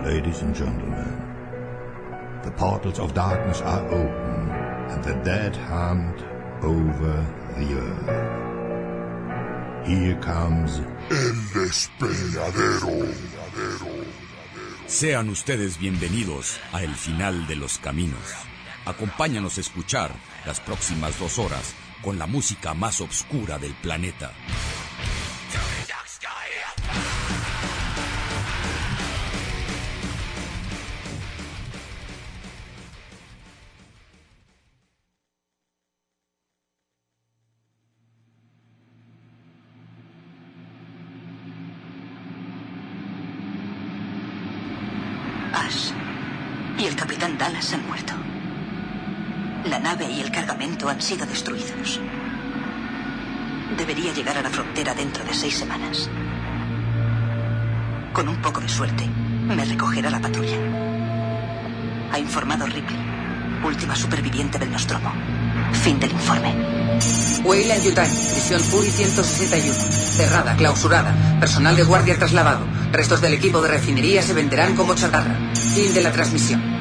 Ladies and gentlemen, the portals of darkness are open and the dead hunt over the earth. Here comes el despeñadero. Sean ustedes bienvenidos a El Final de los Caminos. Acompáñanos a escuchar las próximas 2 horas con la música más oscura del planeta. Ash y el capitán Dallas han muerto. La nave y el cargamento han sido destruidos. Debería llegar a la frontera dentro de 6 semanas. Con un poco de suerte, me recogerá la patrulla. Ha informado Ripley, última superviviente del Nostromo. Fin del informe. Weyland Yutani, prisión Fury 161. Cerrada, clausurada. Personal de guardia trasladado. Restos del equipo de refinería se venderán como chatarra. Fin de la transmisión.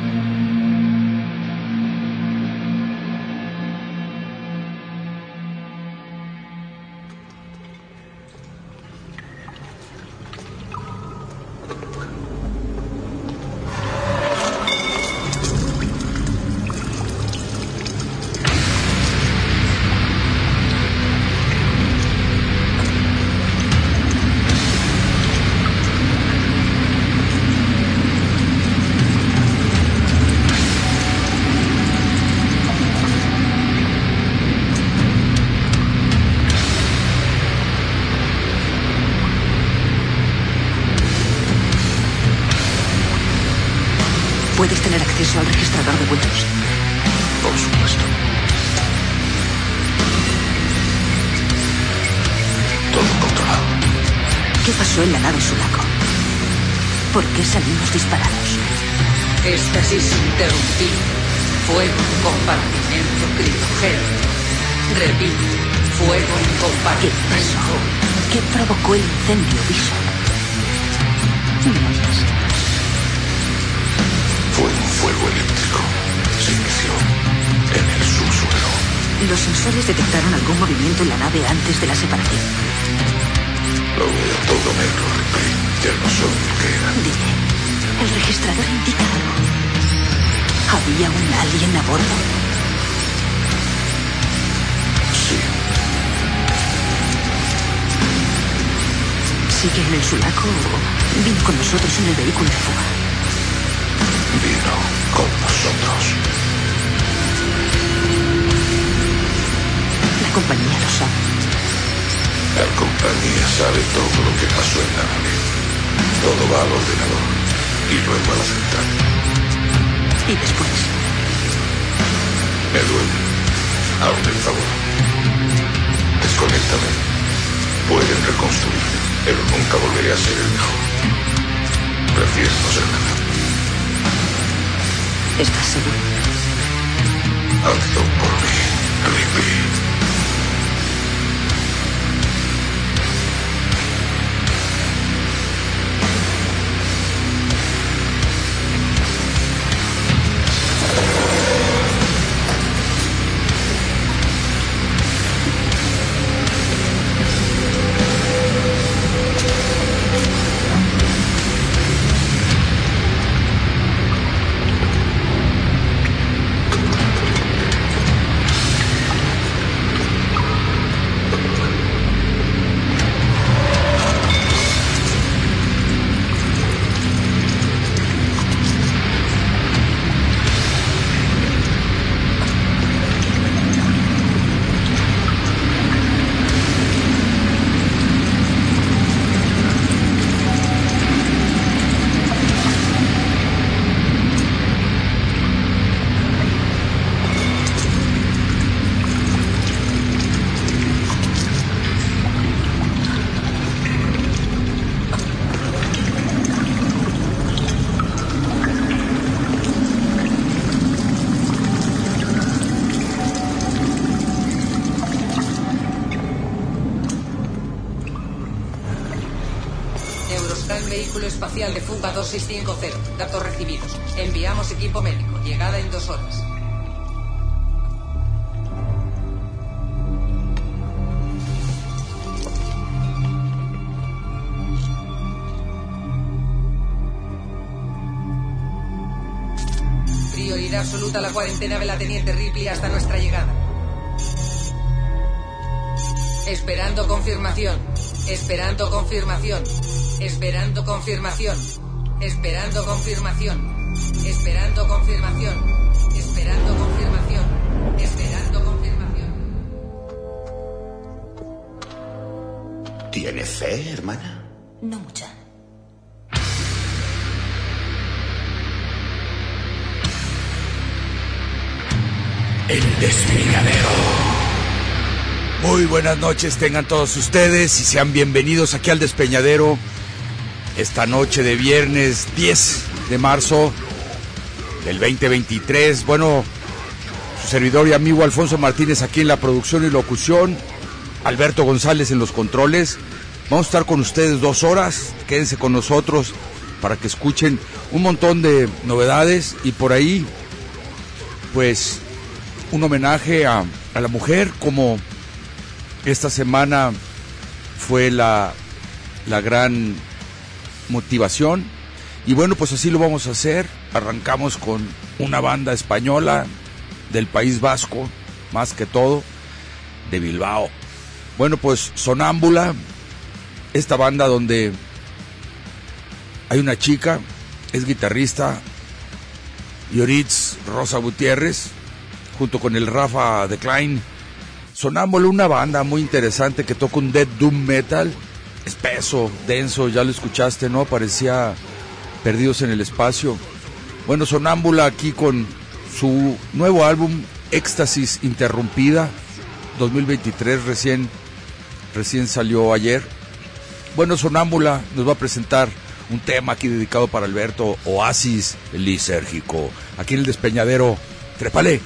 ¿Puedes tener acceso al registrador de vuelos? Por supuesto. Todo controlado. ¿Qué pasó en la nave Sulaco? ¿Por qué salimos disparados? Éxtasis interrumpido. Fuego en compartimento criogénico. Repito, fuego en ¿Qué compartimento. pasó? ¿Qué provocó el incendio, Bishop? ¿Me oyes? Fue un fuego eléctrico. Se inició en el subsuelo. Los sensores detectaron algún movimiento en la nave antes de la separación. Lo veo todo negro, Ripley. Ya no sé lo que era. Dime, ¿el registrador indica algo? ¿Había un alien a bordo? Sí. ¿Sigue en el Sulaco o vino con nosotros en el vehículo de fuga? Vino con nosotros. La compañía lo sabe. La compañía sabe todo lo que pasó en la nave. Todo va al ordenador y luego a la central. ¿Y después? Me duele. Hazme el favor. Desconéctame. Pueden reconstruirme, pero nunca volveré a ser el mejor. Prefiero no ser nada. ¿Estás seguro? Hazlo por mí, Ripley. Scan vehículo espacial de fuga 2650. Datos recibidos. Enviamos equipo médico. Llegada en 2 horas. Prioridad absoluta a la cuarentena de la teniente Ripley hasta nuestra llegada. Esperando confirmación. Esperando confirmación. Esperando confirmación. Esperando confirmación. Esperando confirmación. Esperando confirmación. Esperando confirmación. ¿Tiene fe, hermana? No mucha. El despeñadero. Muy buenas noches tengan todos ustedes y sean bienvenidos aquí al Despeñadero. Esta noche de viernes 10 de marzo del 2023. Bueno, su servidor y amigo Alfonso Martínez aquí en la producción y locución. Alberto González en los controles. Vamos a estar con ustedes 2 horas. Quédense con nosotros para que escuchen un montón de novedades y por ahí, pues, un homenaje a la mujer, como esta semana fue la gran motivación. Y bueno, pues así lo vamos a hacer. Arrancamos con una banda española del País Vasco, más que todo, de Bilbao. Bueno, pues Sonámbula, esta banda donde hay una chica, es guitarrista, Yoritz Rosa Gutiérrez, junto con el Rafa Decline. Sonámbula, una banda muy interesante que toca un death doom metal, espeso, denso, ya lo escuchaste, ¿no? Parecía Perdidos en el Espacio. Bueno, Sonámbula aquí con su nuevo álbum, Éxtasis Interrumpida, 2023, recién salió ayer. Bueno, Sonámbula nos va a presentar un tema aquí dedicado para Alberto, Oasis Lisérgico, aquí en el Despeñadero. ¡Trépale!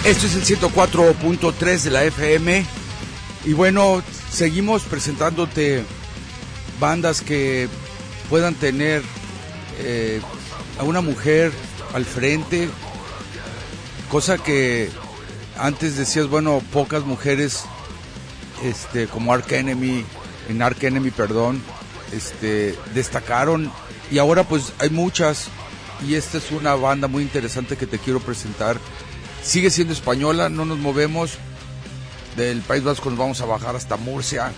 Esto es el 104.3 de la FM. Y bueno, seguimos presentándote bandas que puedan tener a una mujer al frente, cosa que antes decías, bueno, pocas mujeres como Arch Enemy, destacaron, y ahora pues hay muchas, y esta es una banda muy interesante que te quiero presentar. Sigue siendo española, no nos movemos del País Vasco, nos vamos a bajar hasta Murcia.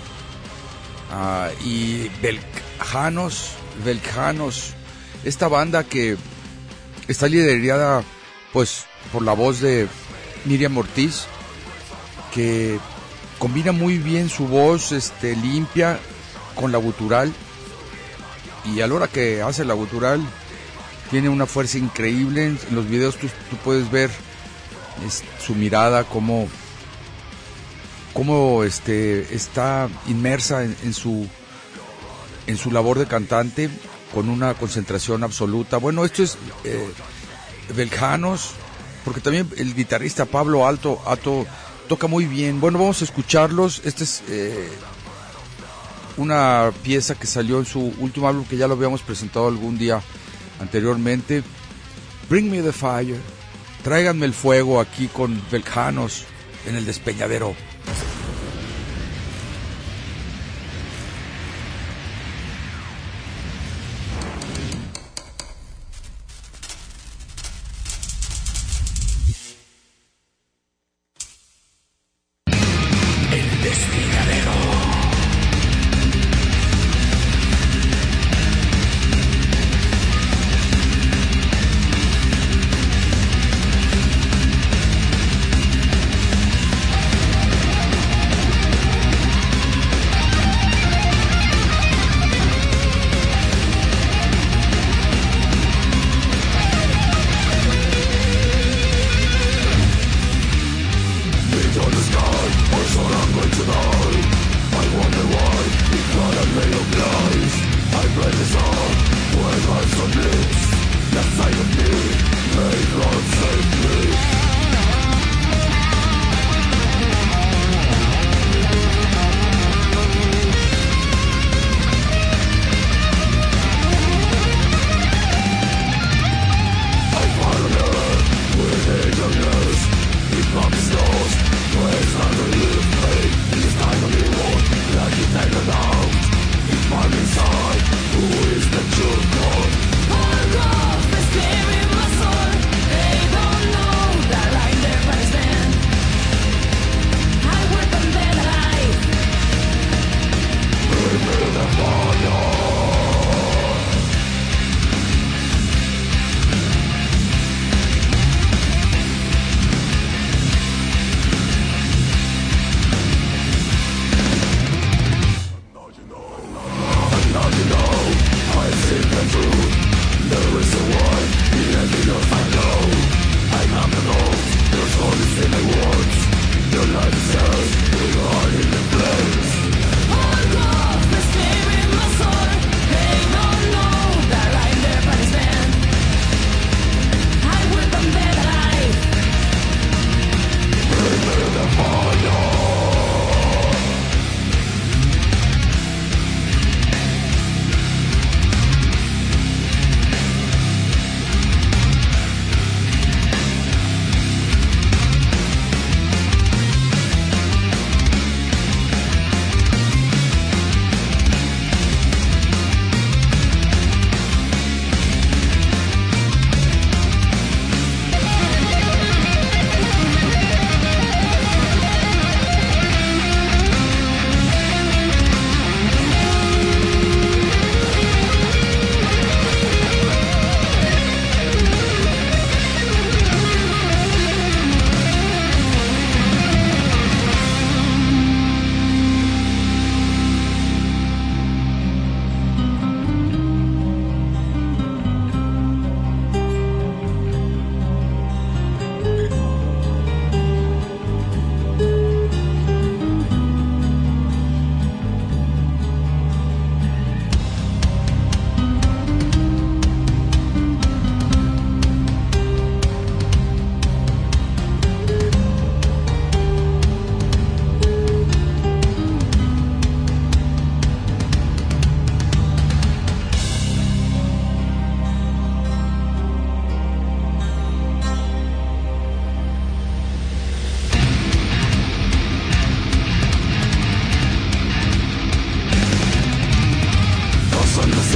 Y Beljanos, esta banda que está liderada pues por la voz de Miriam Ortiz, que combina muy bien su voz limpia con la gutural, y a la hora que hace la gutural tiene una fuerza increíble. En los videos tú puedes ver su mirada, cómo está inmersa en su labor de cantante, con una concentración absoluta. Bueno, esto es Beljanos, porque también el guitarrista Pablo Ato toca muy bien. Bueno, vamos a escucharlos. Esta es una pieza que salió en su último álbum, que ya lo habíamos presentado algún día anteriormente. Bring Me the Fire, tráiganme el fuego, aquí con Beljanos en el Despeñadero.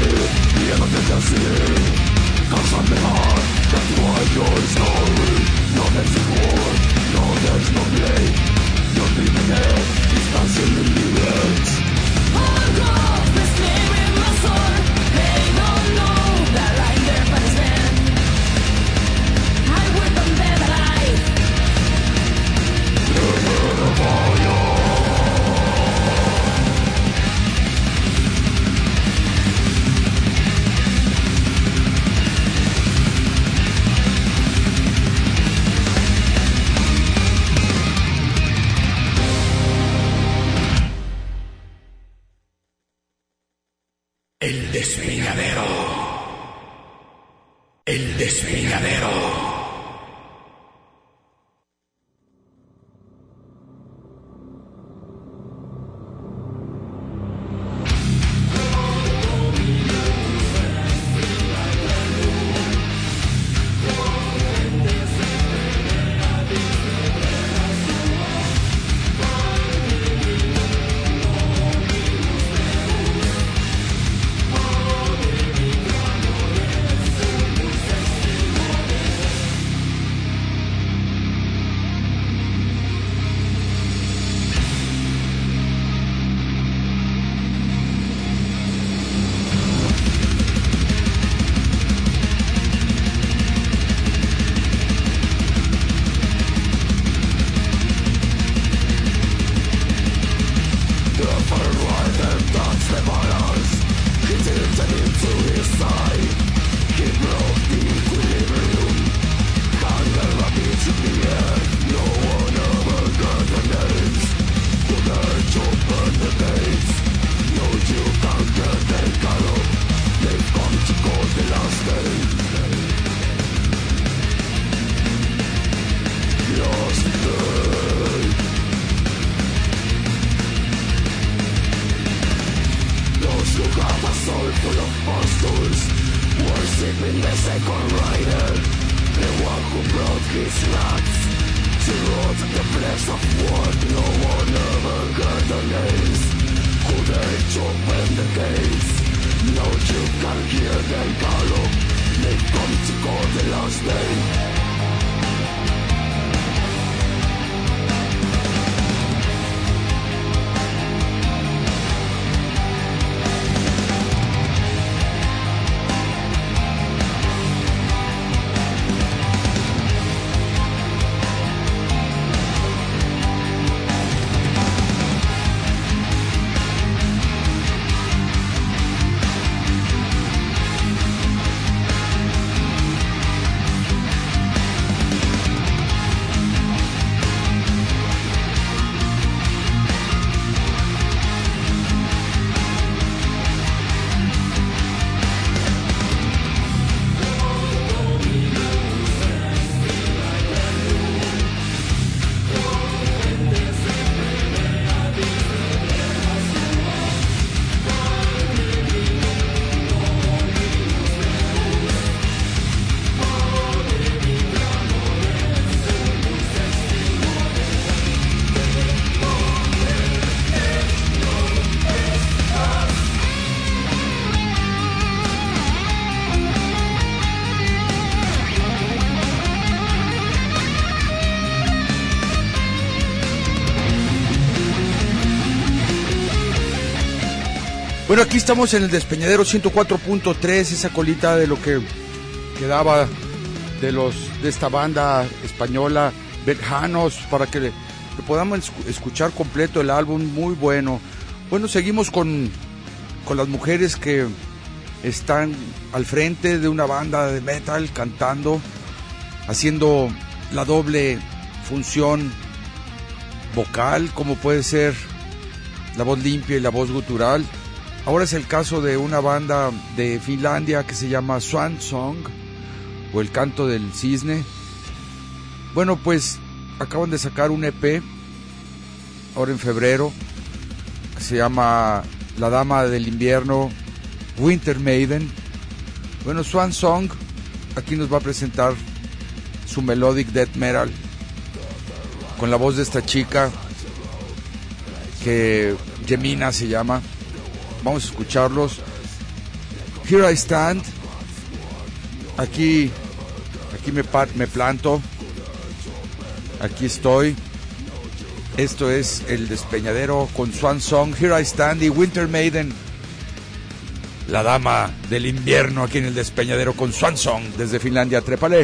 El despeñadero. El despeñadero. Bueno, aquí estamos en el Despeñadero 104.3, esa colita de lo que quedaba de esta banda española, Vejanos, para que podamos escuchar completo el álbum, muy bueno. Bueno, seguimos con las mujeres que están al frente de una banda de metal, cantando, haciendo la doble función vocal, como puede ser la voz limpia y la voz gutural. Ahora es el caso de una banda de Finlandia que se llama Swan Song, o El Canto del Cisne. Bueno, pues acaban de sacar un EP, ahora en febrero, que se llama La Dama del Invierno, Winter Maiden. Bueno, Swan Song aquí nos va a presentar su melodic death metal, con la voz de esta chica, que Gemina se llama. Vamos a escucharlos. Here I Stand. Aquí me planto. Aquí estoy. Esto es El Despeñadero con Swan Song, Here I Stand, y Winter Maiden, la dama del invierno, aquí en El Despeñadero con Swan Song desde Finlandia. Trépale.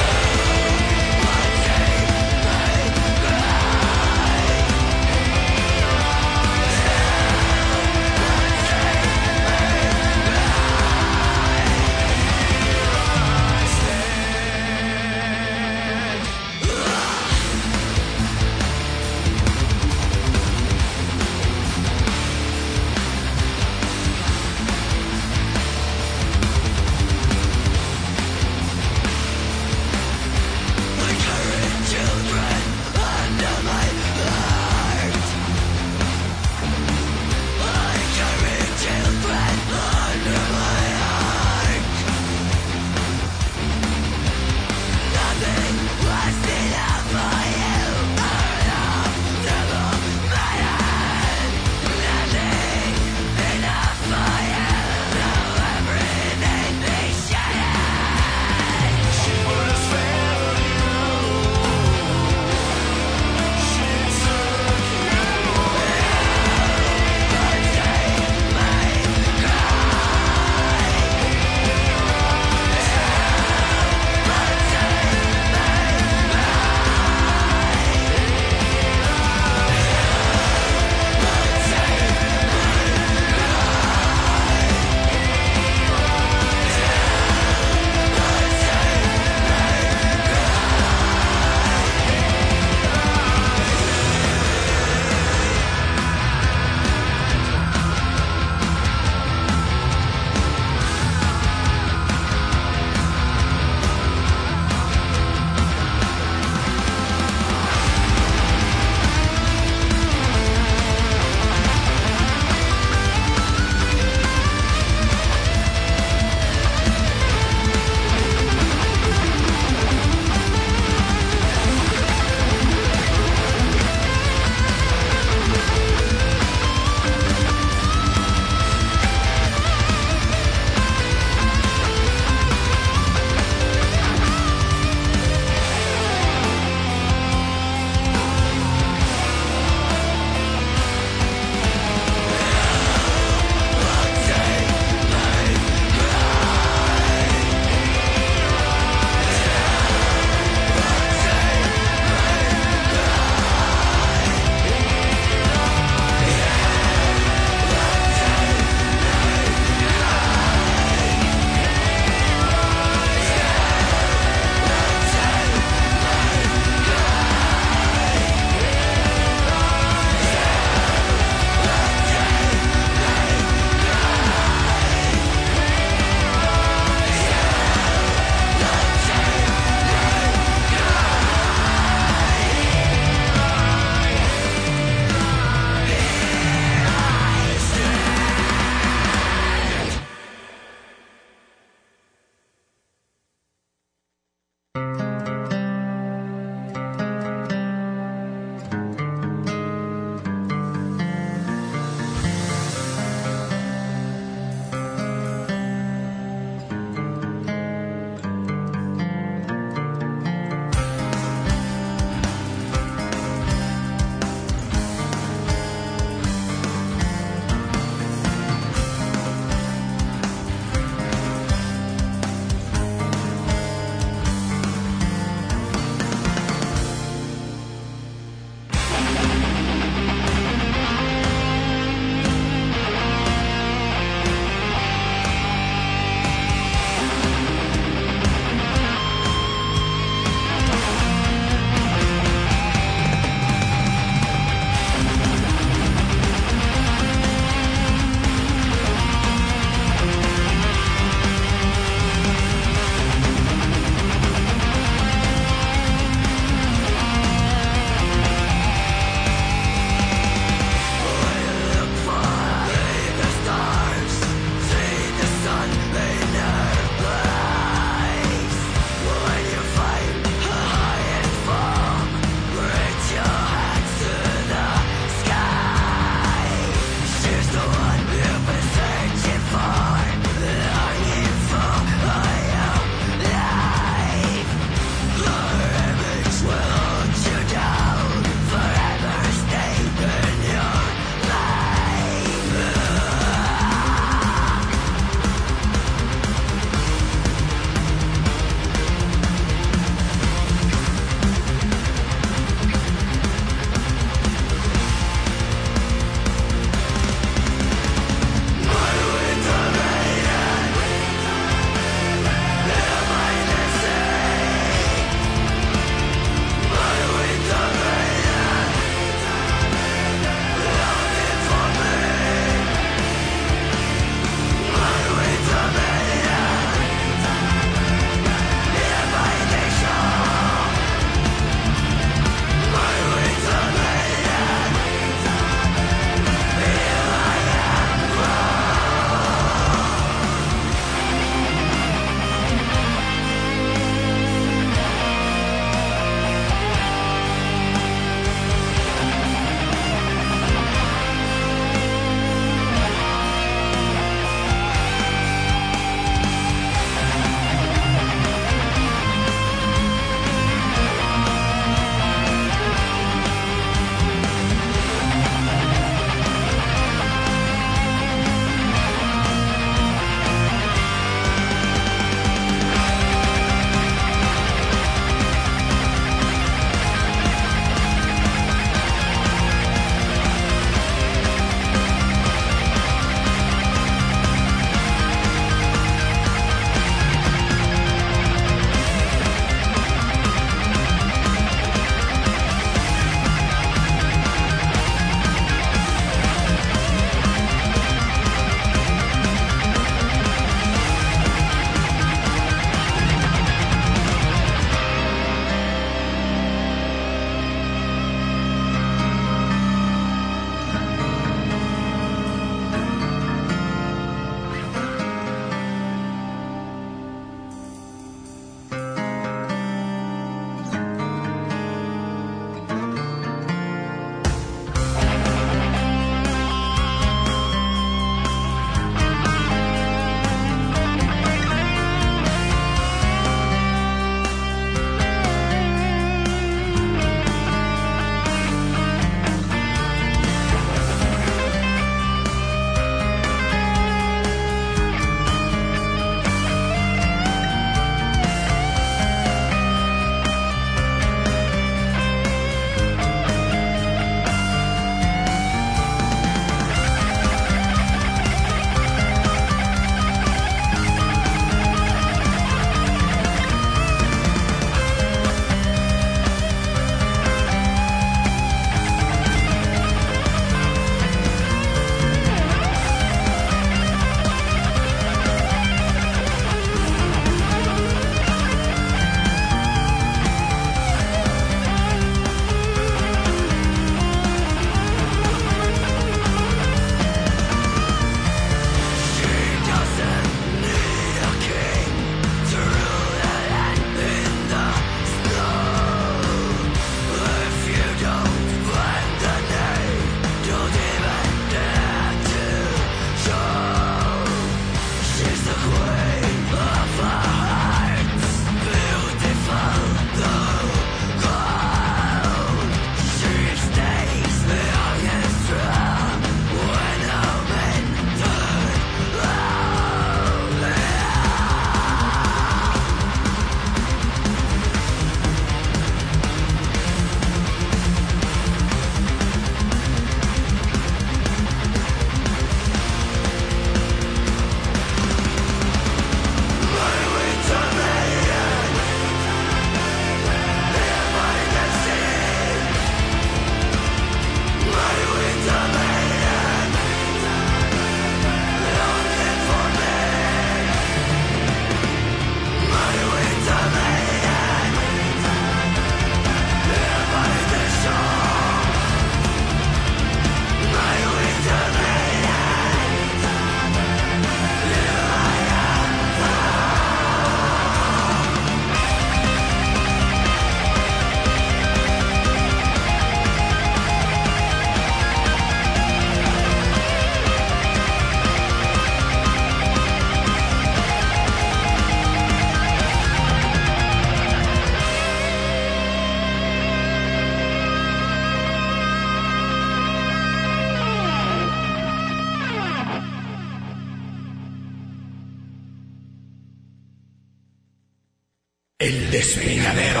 El Despeñadero.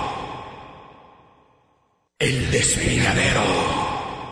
El Despeñadero.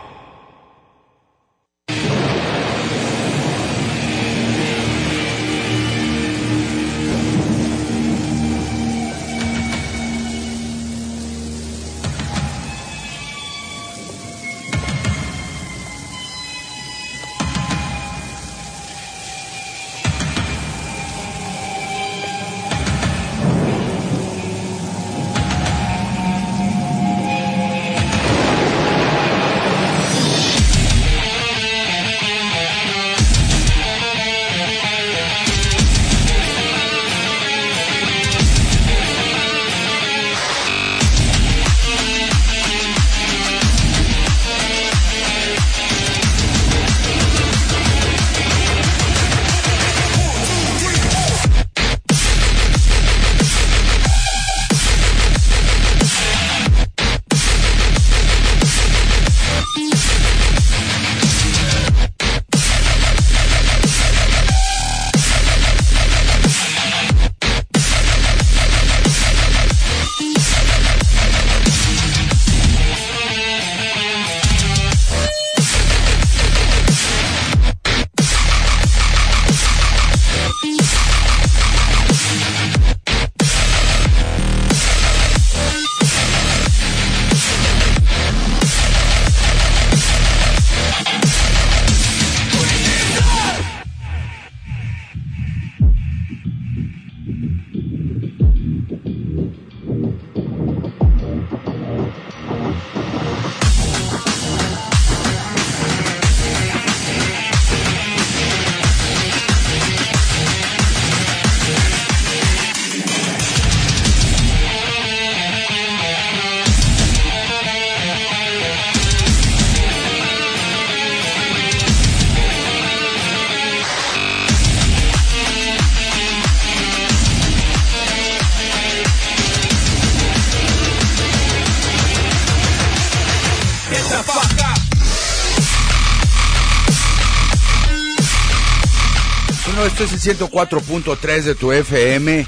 Esto es el 104.3 de tu FM.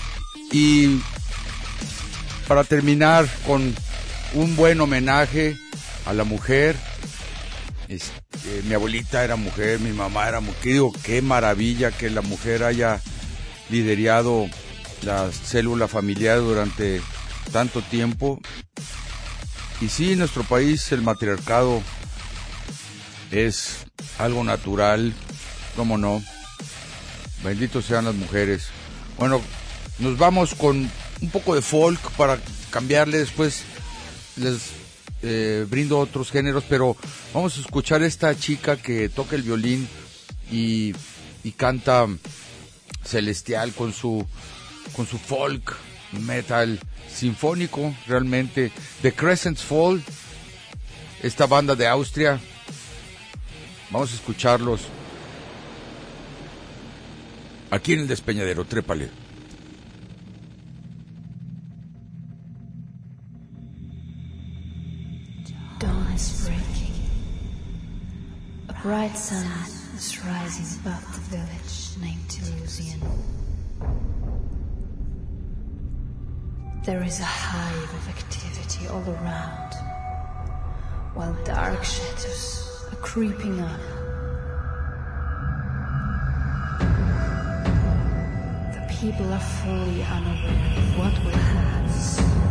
Y para terminar con un buen homenaje a la mujer, mi abuelita era mujer, mi mamá era mujer. Digo, qué maravilla que la mujer haya liderado la célula familiar durante tanto tiempo. Y sí, en nuestro país el matriarcado es algo natural, ¿cómo no? Benditos sean las mujeres. Bueno, nos vamos con un poco de folk para cambiarle, después les brindo otros géneros, pero vamos a escuchar a esta chica que toca el violín y canta celestial con su folk metal sinfónico, realmente. The Crescent's Fall, esta banda de Austria. Vamos a escucarlos aquí en el Despeñadero. Trépale. Dawn is breaking. A bright sun is rising above the village named Illusion. There is a hive of activity all around, while dark shadows are creeping up. The people are fully unaware of what will happen soon.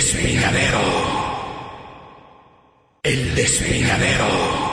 despeñadero. El despeñadero.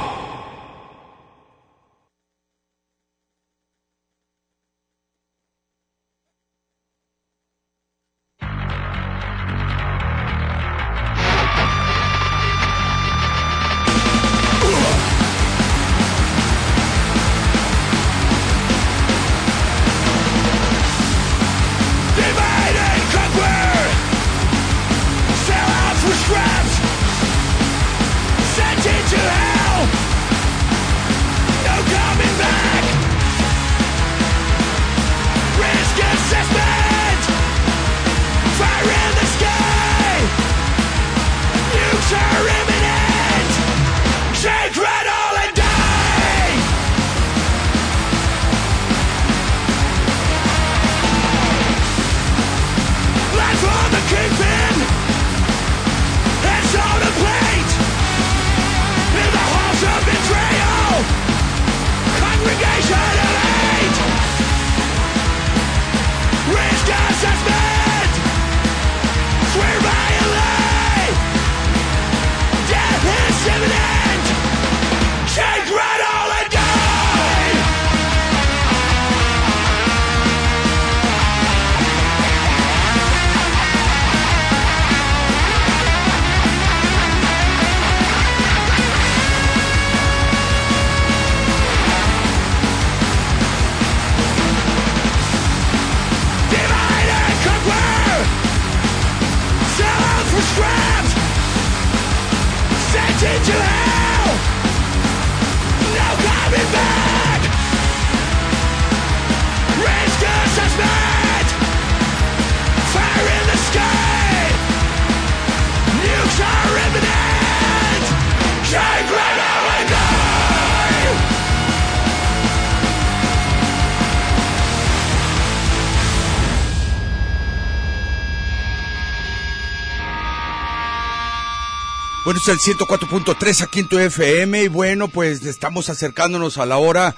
Bueno, es el 104.3 aquí en tu FM y bueno, pues estamos acercándonos a la hora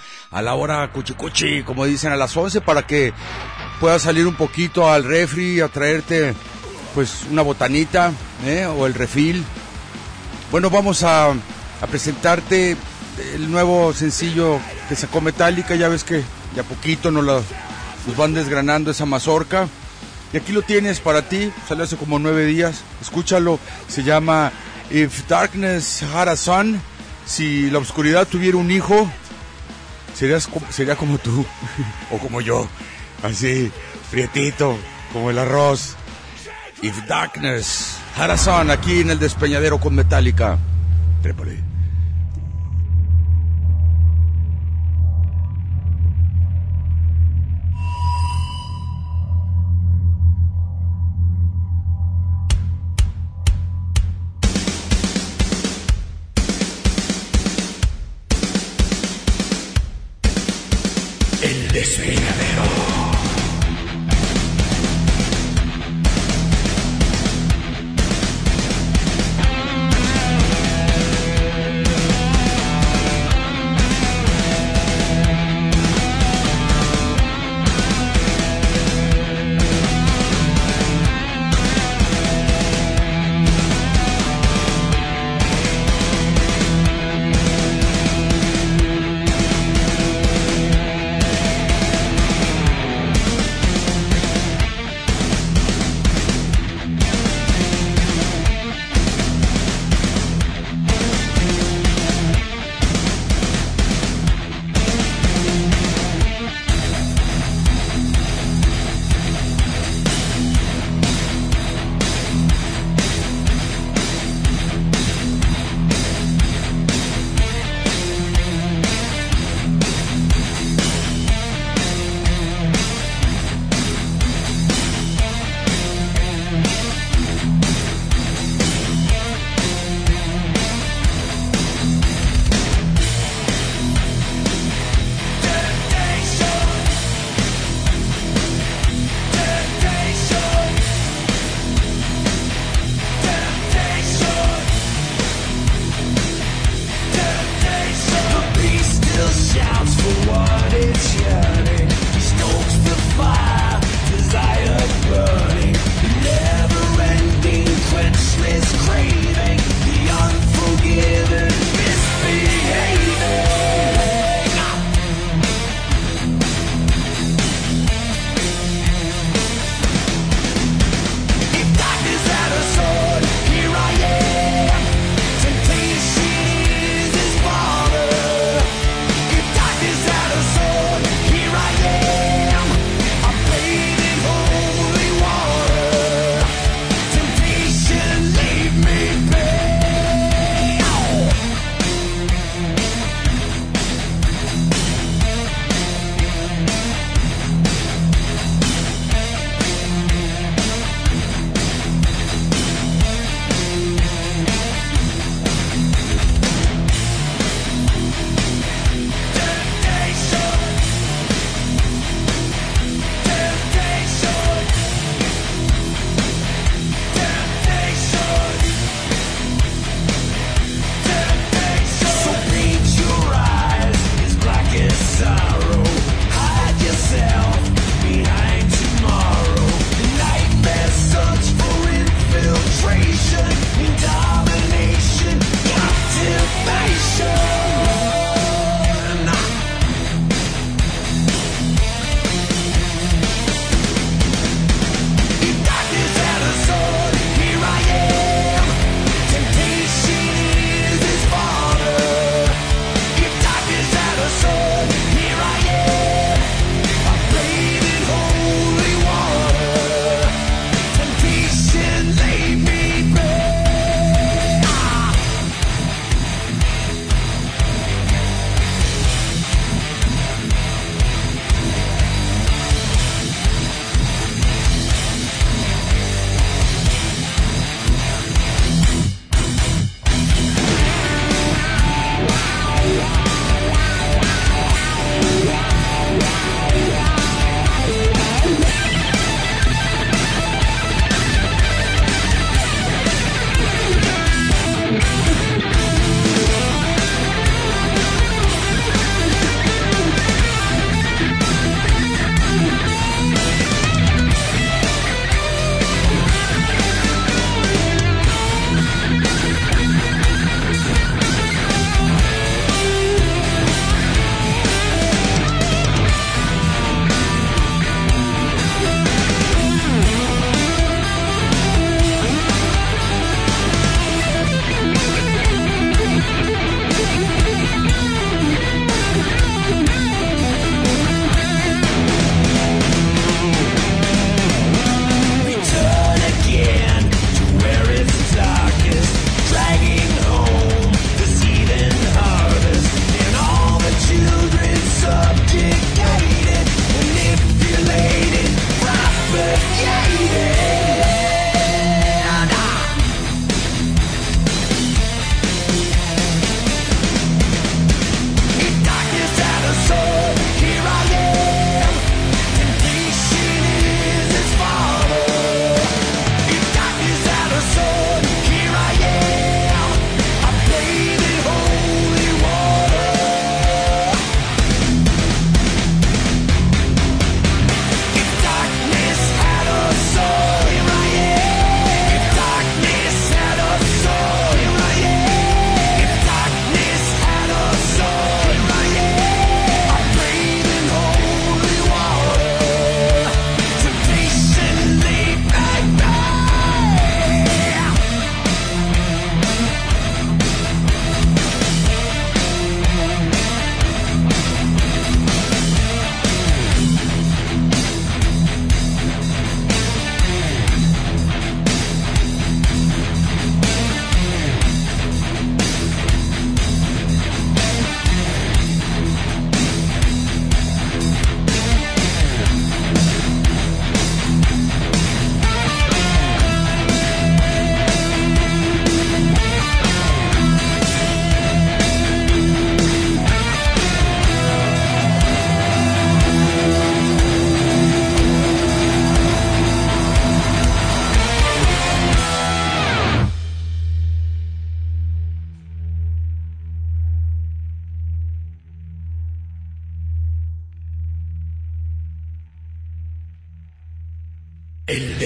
cuchicuchi, como dicen, a las 11 para que puedas salir un poquito al refri a traerte pues una botanita, o el refil. Bueno, vamos a presentarte el nuevo sencillo que sacó Metallica, ya ves que de a poquito nos van desgranando esa mazorca. Y aquí lo tienes para ti, salió hace como 9 días, escúchalo, se llama If Darkness Had a Son. Si la oscuridad tuviera un hijo, sería como tú, o como yo, así, prietito, como el arroz. If Darkness Had a Son, aquí en el Despeñadero con Metallica. Trépale. Despeñadero.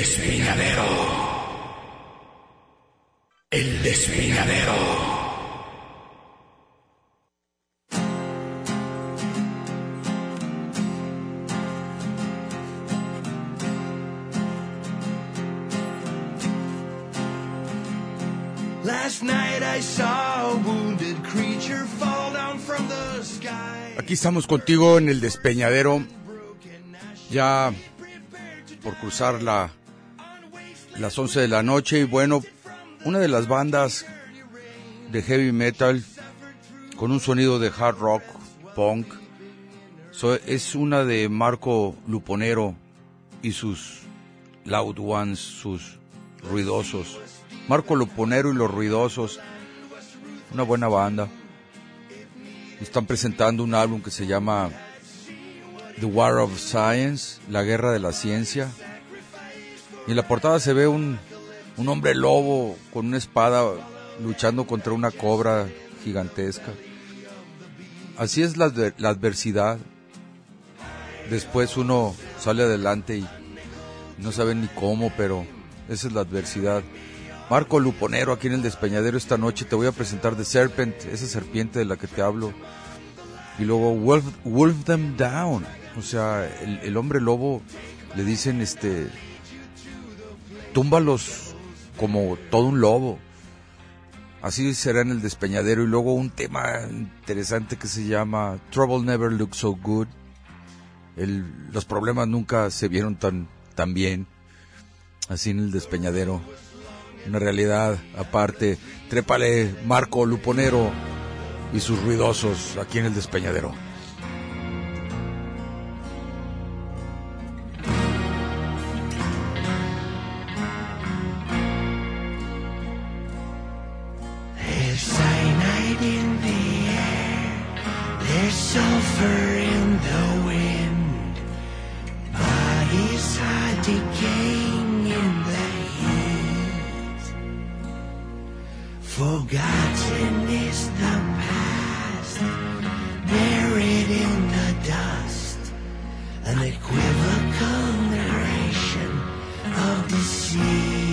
despeñadero. El despeñadero. Aquí estamos contigo en el despeñadero, ya por cruzar las 11 de la noche. Y bueno, una de las bandas de heavy metal con un sonido de hard rock, punk, es una de Marco Luponero y sus Loud Ones, sus ruidosos. Marco Luponero y los Ruidosos, una buena banda. Están presentando un álbum que se llama The War of Science, la guerra de la ciencia. Y en la portada se ve un hombre lobo con una espada luchando contra una cobra gigantesca. Así es la adversidad. Después uno sale adelante y no sabe ni cómo, pero esa es la adversidad. Marco Luponero aquí en el despeñadero esta noche. Te voy a presentar The Serpent, esa serpiente de la que te hablo. Y luego Wolf Them Down, o sea, el hombre lobo, le dicen túmbalos como todo un lobo. Así será en el despeñadero. Y luego un tema interesante que se llama Trouble Never Looks So Good. Los problemas nunca se vieron tan bien. Así en el despeñadero. Una realidad aparte. Trépale, Marco Luponero y sus ruidosos aquí en el despeñadero. There's cyanide in the air, there's sulfur in the wind, bodies are decaying in the heat. Forgotten is the past, buried in the dust, an equivocal narration of deceit.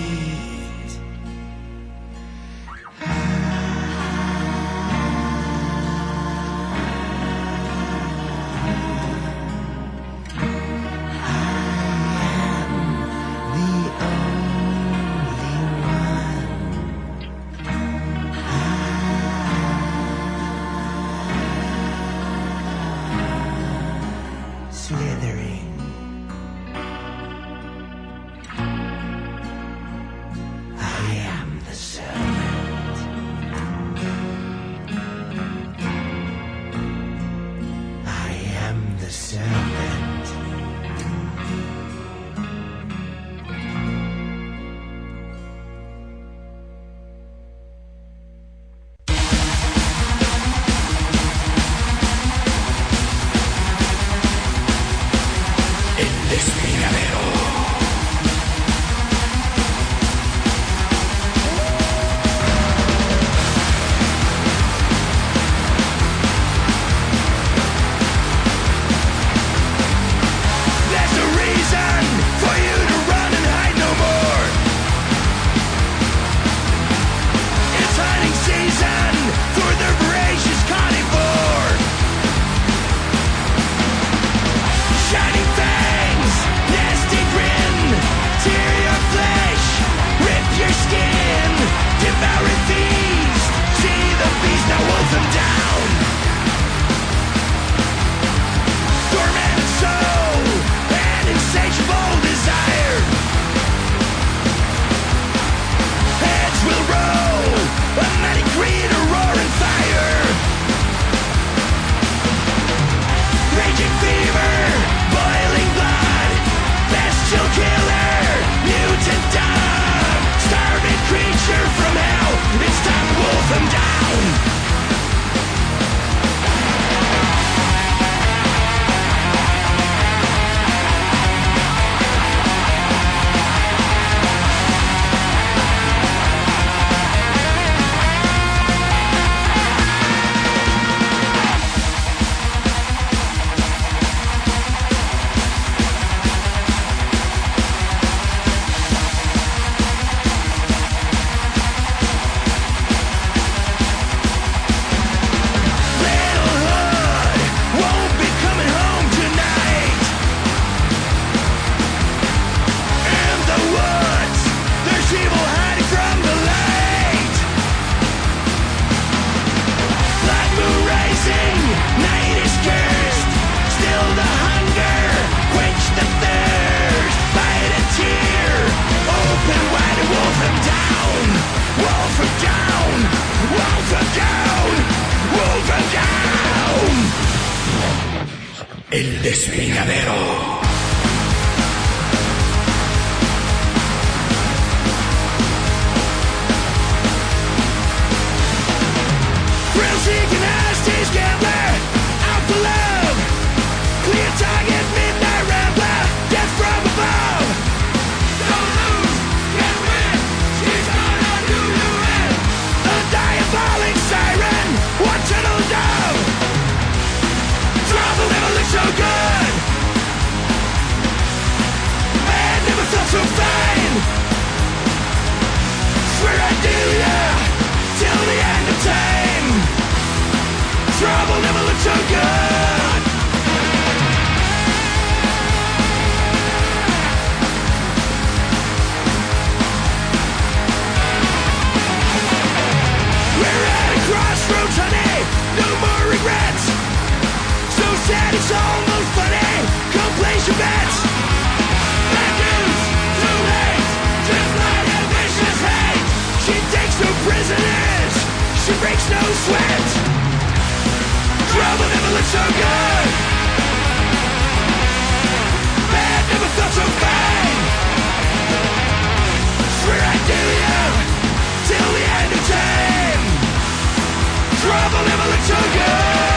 Slithering El Despeñadero. Thrill-seeking eyes, taste gambler, out for love. Clear target, midnight rambler, death from above. Don't lose, can't win, she's gonna do you in. A diabolic siren, one turtle dove. Trouble never looked so good. Man never felt so fine. Swear I'd do ya till the end of time. Trouble never looked so good. We're at a crossroads, honey, no more regrets. So sad it's almost funny, come place your bets. Bad news, too late, just blood and vicious hate. She takes no prisoners, she breaks no sweat. Trouble never looked so good. Bad never felt so fine. Swear I'd do you till the end of time. Trouble never looked so good.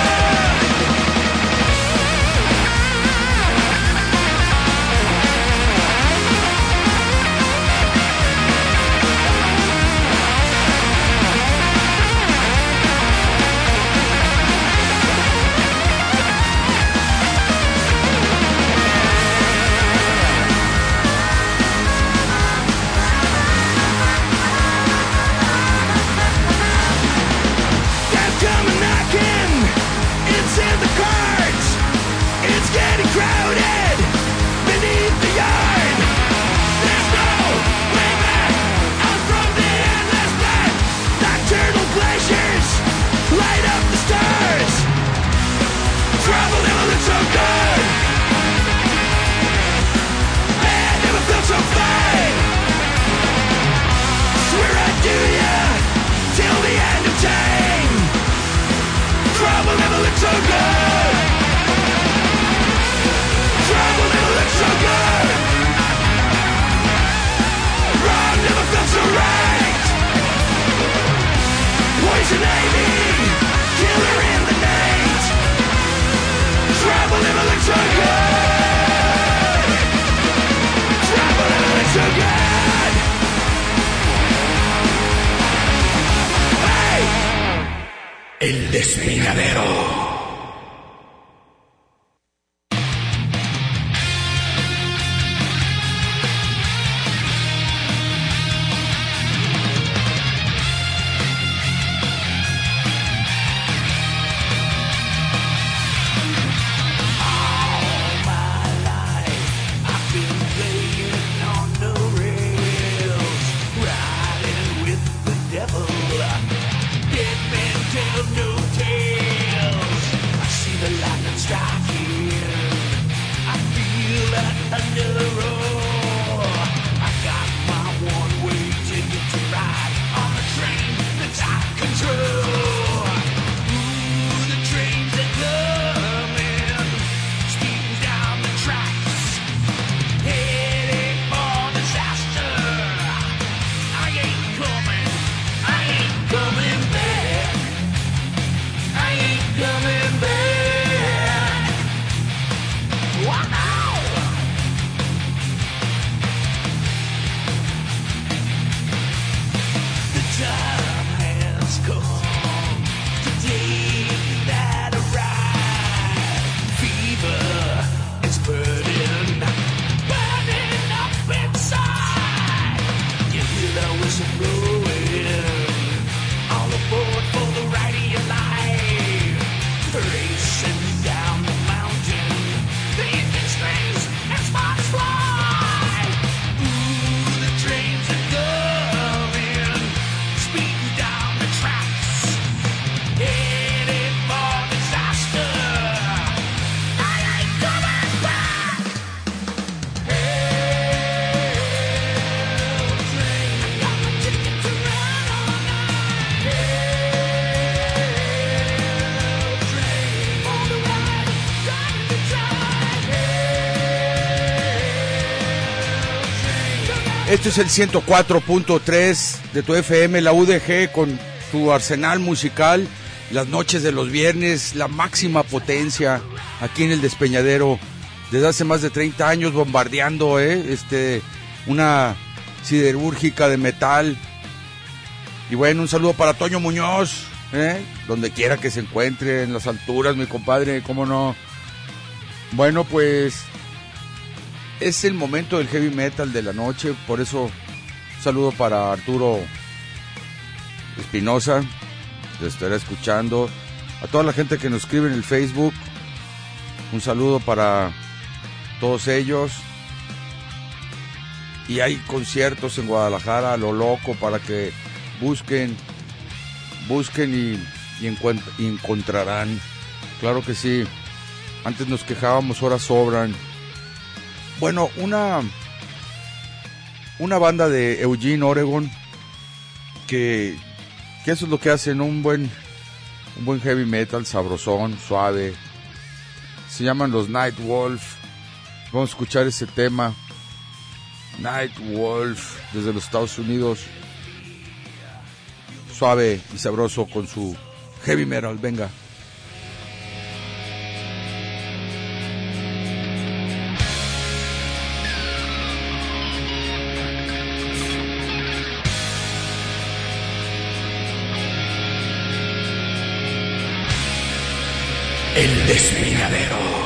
Crowded beneath the yard. There's no way back out from the endless black. Nocturnal glaciers light up the stars. Trouble never looked so good. Man never felt so fine. Swear I'd do ya till the end of time. Trouble never looked so good. Trouble never looked so good. Wrong never felt so right. Poison ivy, killer in the night. Trouble never looked so good. Trouble never looked so good. Hey! El Despeñadero. Este es el 104.3 de tu FM, la UDG, con tu arsenal musical. Las noches de los viernes, la máxima potencia aquí en el Despeñadero. Desde hace más de 30 años bombardeando una siderúrgica de metal. Y bueno, un saludo para Toño Muñoz, donde quiera que se encuentre, en las alturas, mi compadre, cómo no. Bueno, pues es el momento del heavy metal de la noche, por eso un saludo para Arturo Espinosa, que estará escuchando, a toda la gente que nos escribe en el Facebook, un saludo para todos ellos. Y hay conciertos en Guadalajara a lo loco, para que busquen y encontrarán. Claro que sí. Antes nos quejábamos, ahora sobran. Bueno, una banda de Eugene, Oregon, que eso es lo que hacen, un buen heavy metal sabrosón, suave. Se llaman los Night Wolf. Vamos a escuchar ese tema, Night Wolf, desde los Estados Unidos. Suave y sabroso con su heavy metal, venga. El Despeñadero.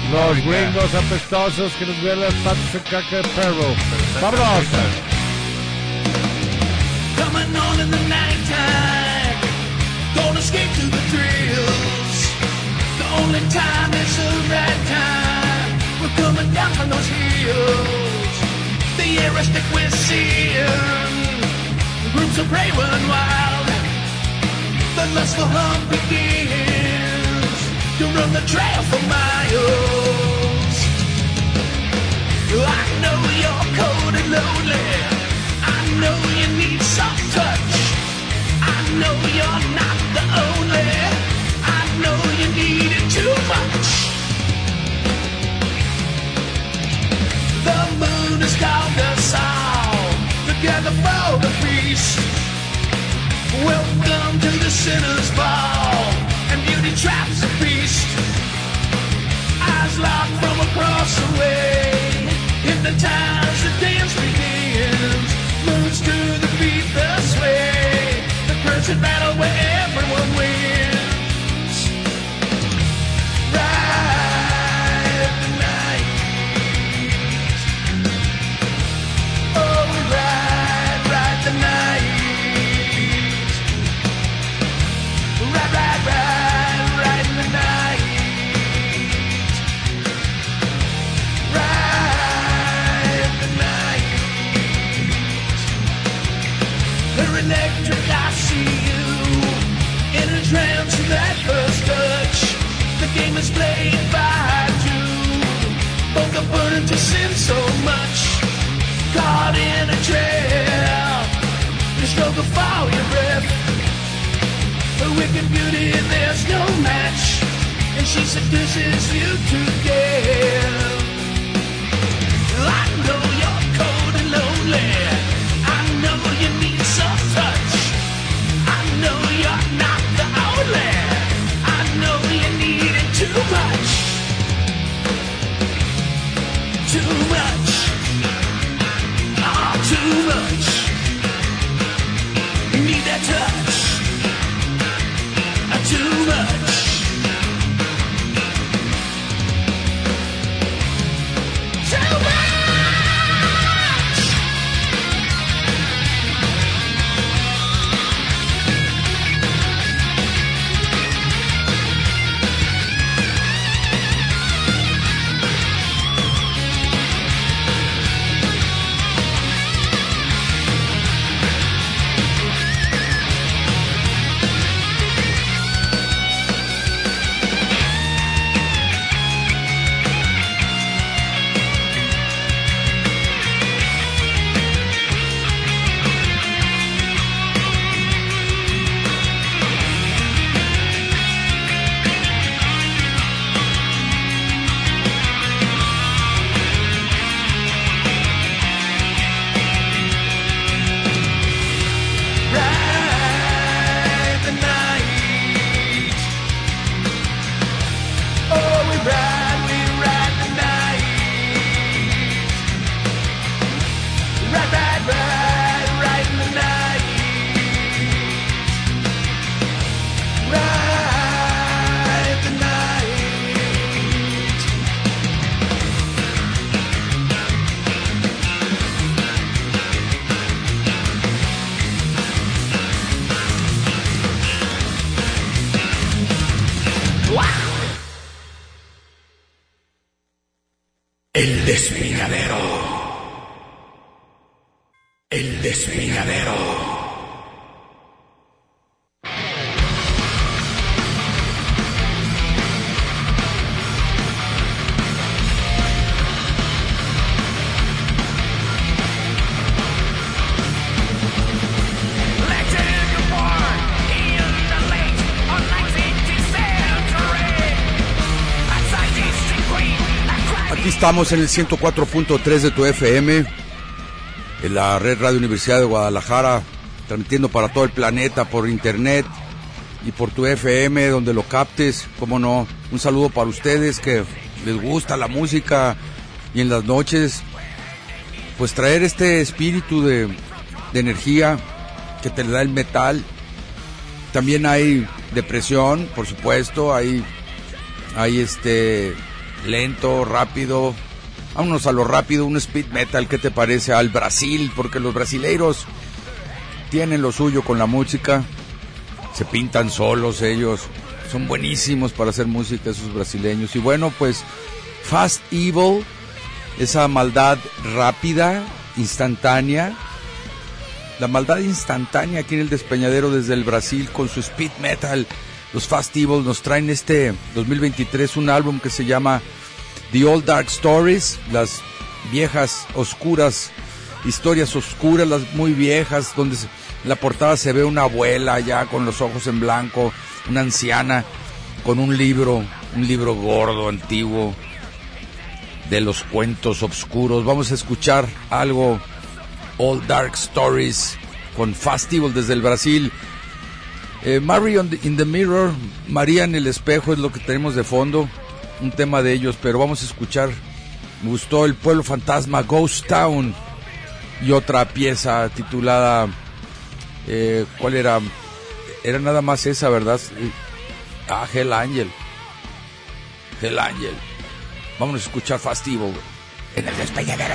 Los gringos apestosos que nos ven las patas de caca de perro. ¡Vámonos! Coming on in the nighttime, don't escape to the thrills. The only time is the right time. We're coming down from those hills. The air is thick with sin. Groups of prey run wild. The lustful hunt begins. You run the trail for miles. I know you're cold and lonely. I know you need soft touch. I know you're not the only. I know you need it too much. The moon has called us all together for the feast. Welcome to the sinner's ball, and beauty traps the beast. Eyes locked from across the way, hypnotized, the dance begins. Moves to the beat, the sway, the cursed battle where everyone wins. Ride the night. Oh, we ride the night. Ride in the night. Ride the night. They're electric, I see you in a trance from that first touch. The game is played by two. Both are burning to sin so much. Caught in a trap. You struggle for your breath. A wicked beauty, there's no match, and she seduces you to death. I know you're cold and lonely. I know you need soft touch. I know you're not the only. I know you need it too much. Too much. Oh, too much. You need that touch. Too much. Too much. El despeñadero. El despeñadero. Estamos en el 104.3 de tu FM, en la Red Radio Universidad de Guadalajara, transmitiendo para todo el planeta por internet y por tu FM, donde lo captes, cómo no. Un saludo para ustedes que les gusta la música y en las noches, pues traer este espíritu de energía que te da el metal. También hay depresión, por supuesto, hay lento, rápido. Vámonos a lo rápido, un speed metal, ¿qué te parece? Al Brasil, porque los brasileiros tienen lo suyo con la música. Se pintan solos ellos. Son buenísimos para hacer música esos brasileños. Y bueno, pues Fast Evil, esa maldad rápida, instantánea. La maldad instantánea aquí en el Despeñadero desde el Brasil con su speed metal. Los Fast Evil nos traen este 2023 un álbum que se llama The Old Dark Stories, las viejas oscuras, historias oscuras, las muy viejas, donde en la portada se ve una abuela ya con los ojos en blanco, una anciana con un libro gordo, antiguo, de los cuentos oscuros. Vamos a escuchar algo, Old Dark Stories, con Fast Evil desde el Brasil. Mary in the Mirror, María en el espejo es lo que tenemos de fondo, un tema de ellos, pero vamos a escuchar, me gustó El Pueblo Fantasma, Ghost Town, y otra pieza titulada, ¿cuál era? Era nada más esa, ¿verdad? Hell Angel. Vamos a escuchar Fast Evil en el Despeñadero.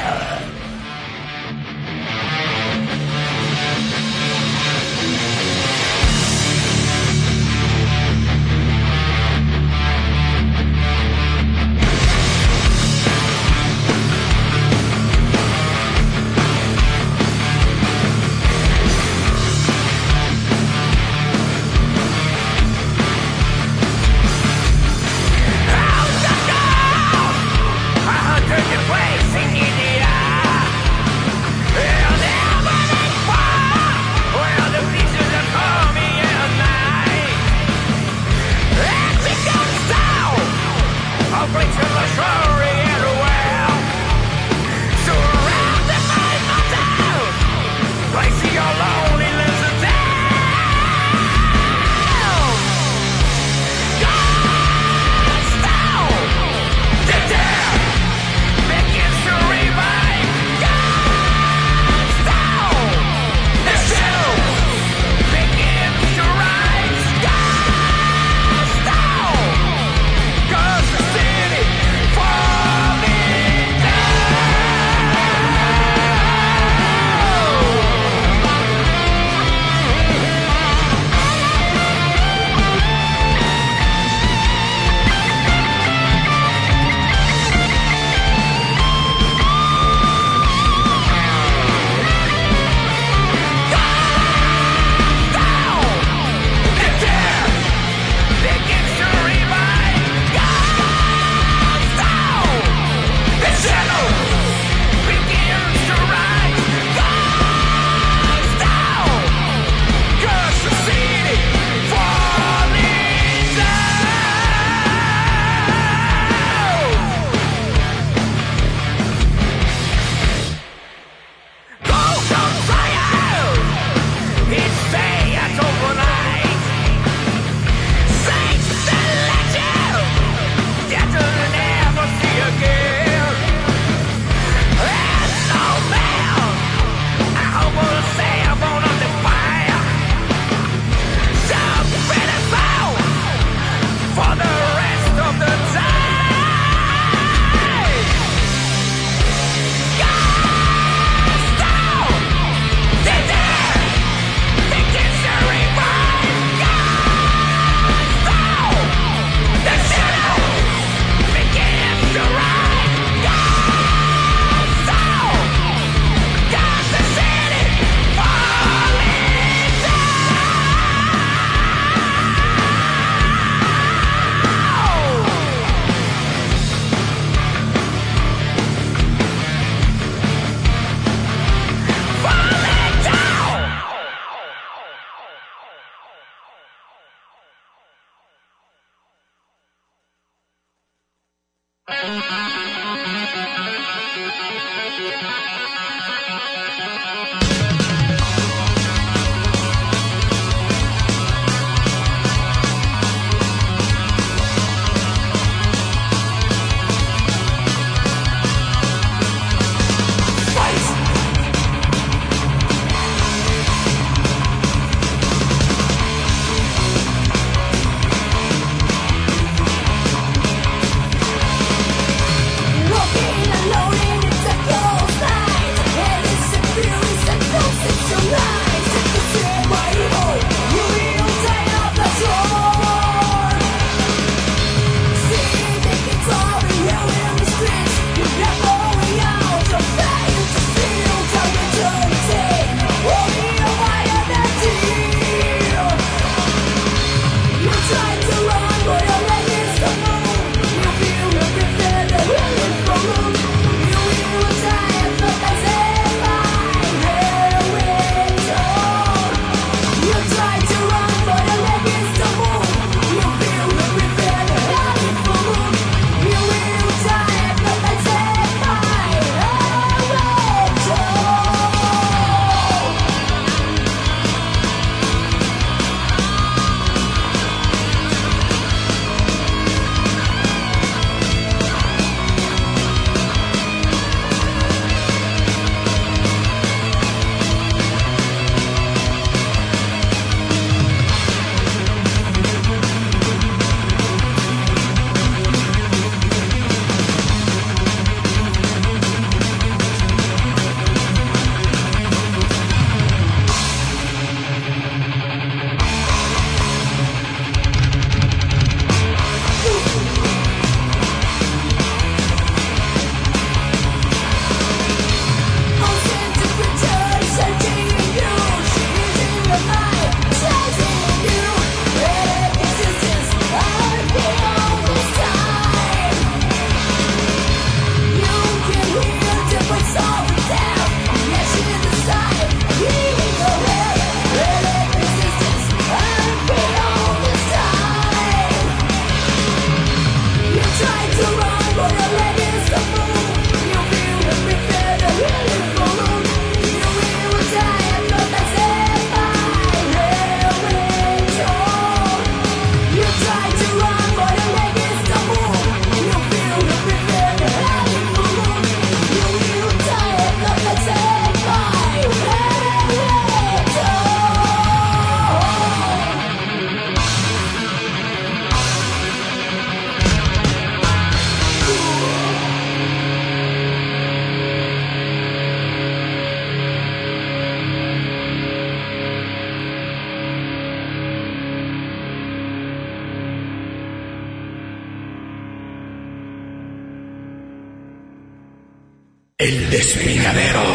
El Despeñadero.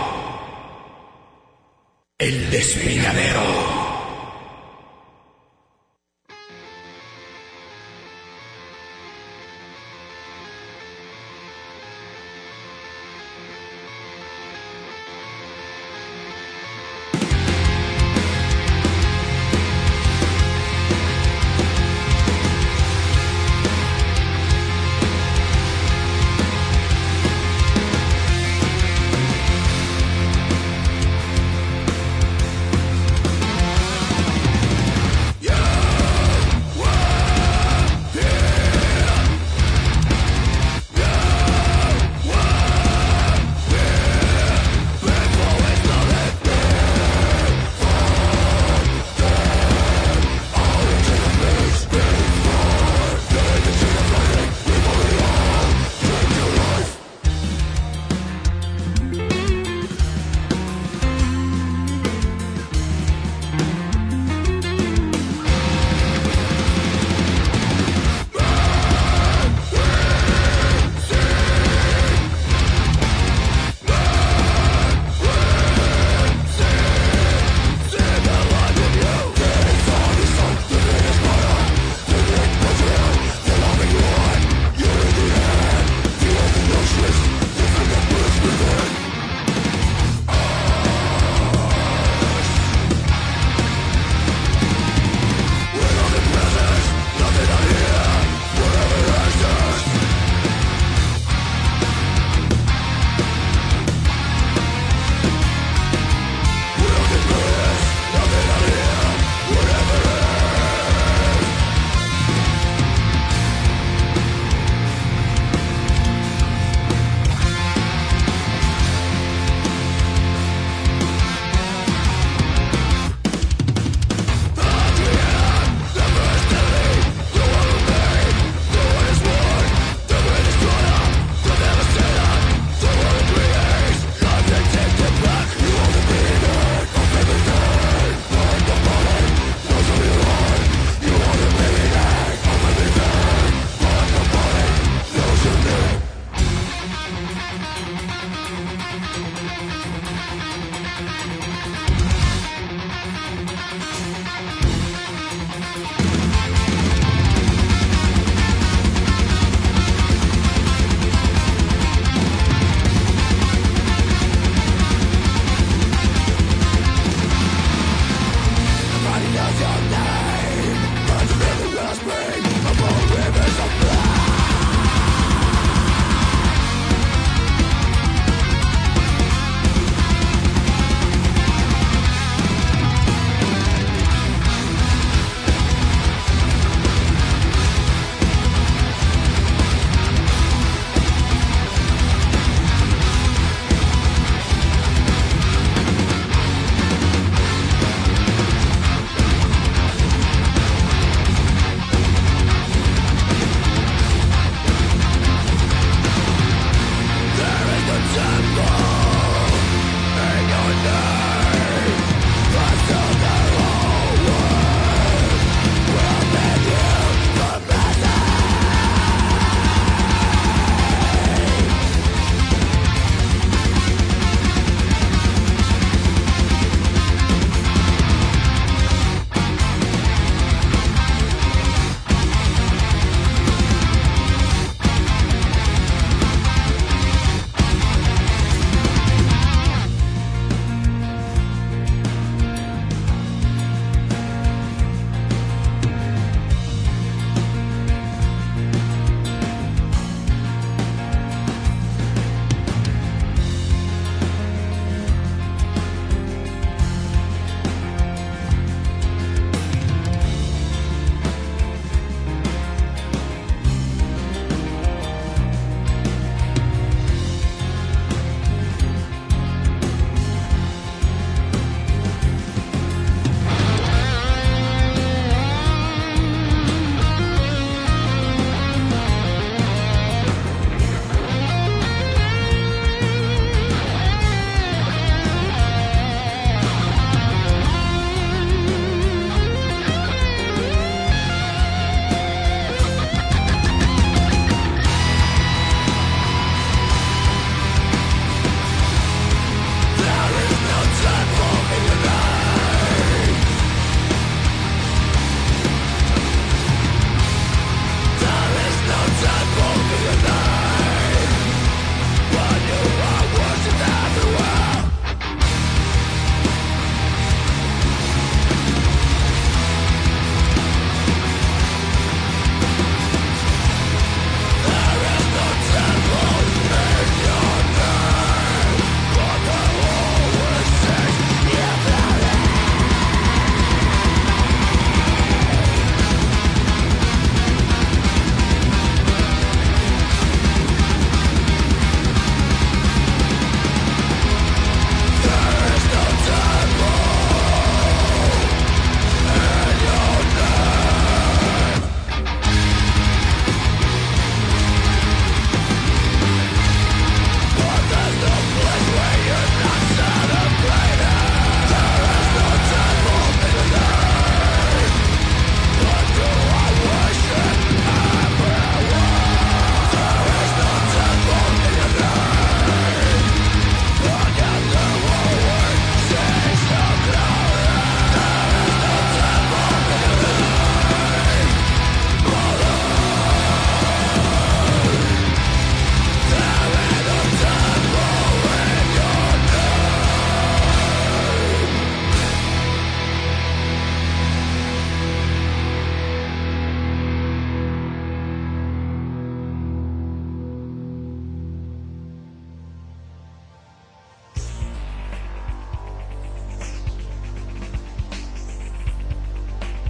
El Despeñadero.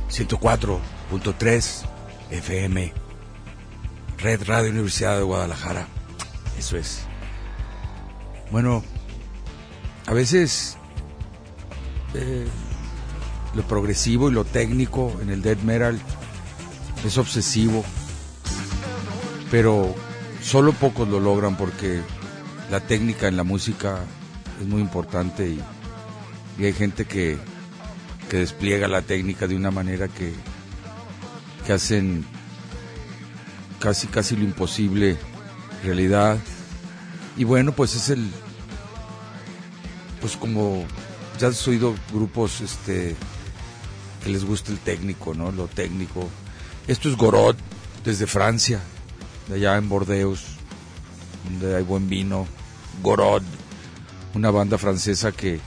104.3 FM, Red Radio Universidad de Guadalajara. Eso es. Bueno, a veces lo progresivo y lo técnico en el death metal es obsesivo, pero solo pocos lo logran porque la técnica en la música es muy importante y hay gente que despliega la técnica de una manera que hacen casi lo imposible realidad. Y bueno, pues es pues como ya has oído grupos que les gusta el técnico, ¿no? Lo técnico. Esto es Gorod, desde Francia, de allá en Bordeaux, donde hay buen vino. Gorod, una banda francesa que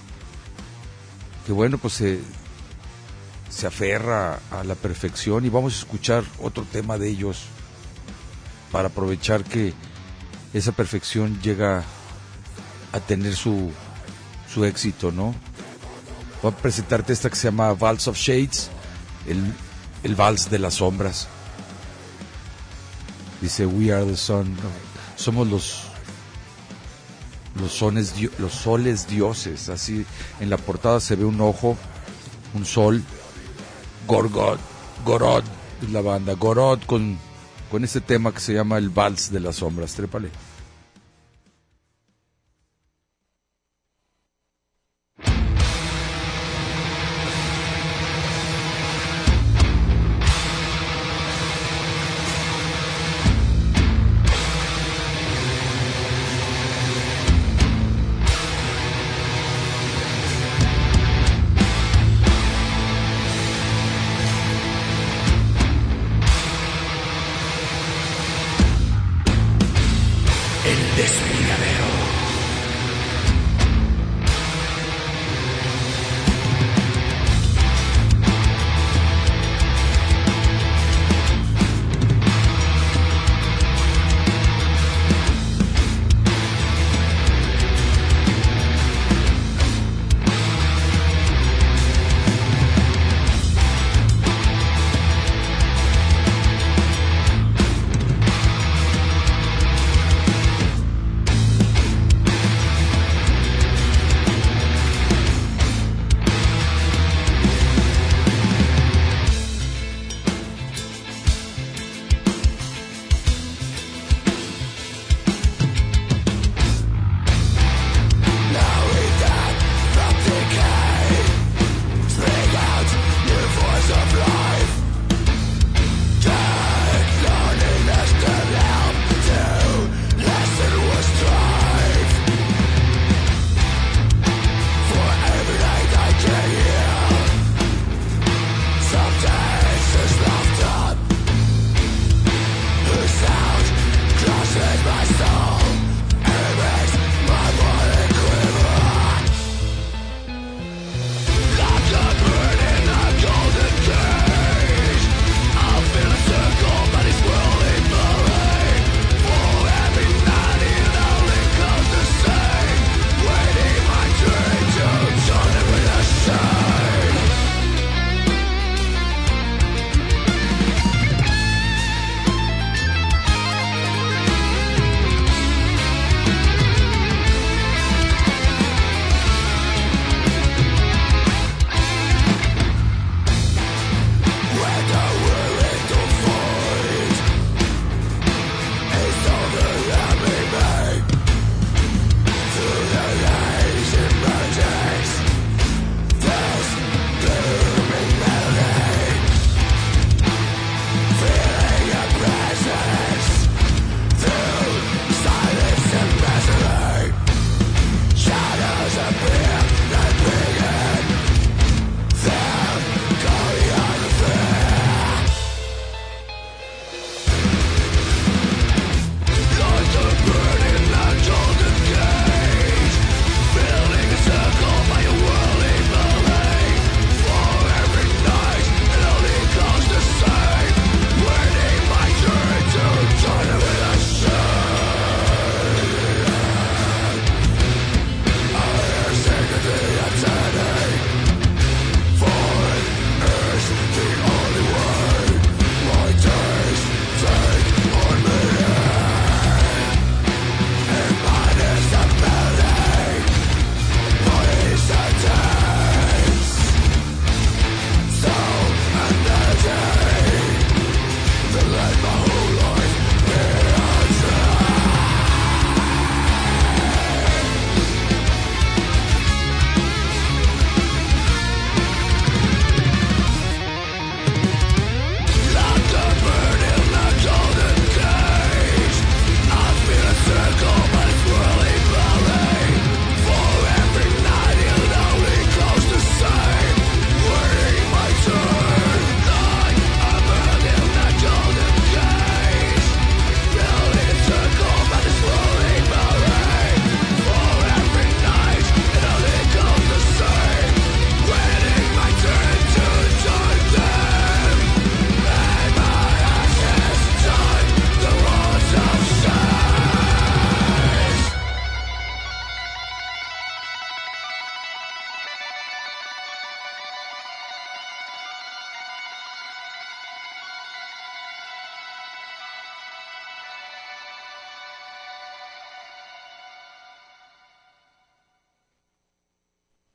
bueno, pues se aferra a la perfección, y vamos a escuchar otro tema de ellos para aprovechar que esa perfección llega a tener su éxito, ¿no? Voy a presentarte esta que se llama Vals of Shades, el vals de las sombras. Dice We are the sun, ¿no? Somos los soles dioses. Así en la portada se ve un ojo, un sol. Gorod es la banda. Gorod con este tema que se llama el Vals de las Sombras. Trépale.